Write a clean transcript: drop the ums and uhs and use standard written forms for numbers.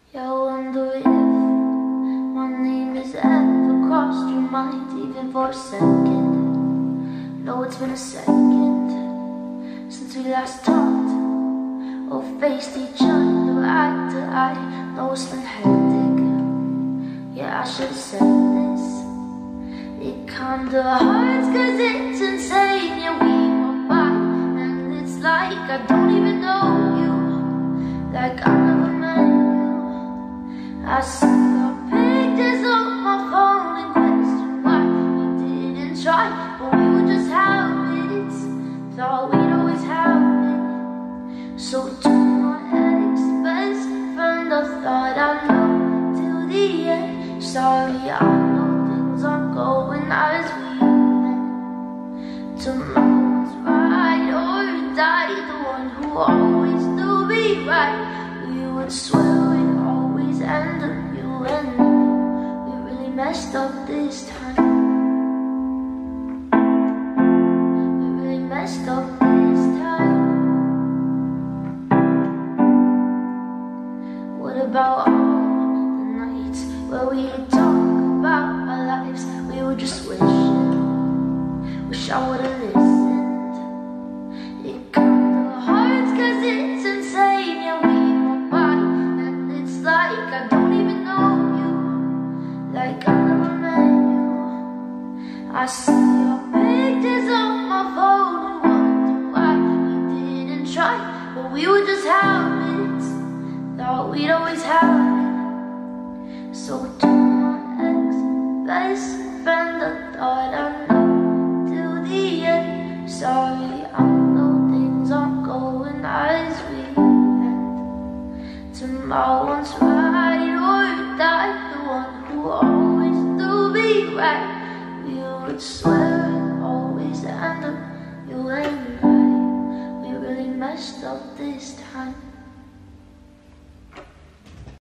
I wonder if my name has ever crossed your mind, even for a second. No, it's been a second since we last talked or faced each other eye to eye. No, it's been hectic. Yeah, I should have said this. It kinda hurts cause it's insane. Yeah, we walk by and it's like I don't even know you, like I never met you. I see your pictures on my phone and question why we didn't try, but we would just have it. Thought we'd always have it. So to my ex-best friend, I thought I'd know till the end. Sorry, I know things aren't going as we meant. Tomorrow's ride or die, the one who always do be right. We would swear we'd always end up, you and me. We really messed up this time. We really messed up this time. What about all the nights where we talk about our lives? We were just wishing, wish I would've listened. It kinda hurts cause it's insane. Yeah, we walk by and it's like I don't even know you, like I never met you. I see your pictures on my phone and wonder why we didn't try, but we would just have it. Thought we'd always have it. So to my ex-best friend, I thought I'd know till the end. Sorry, I know things aren't going as we meant. Tomorrow's ride or die, the one who always do be right. We would swear and always end up, you and I. We really messed up this time.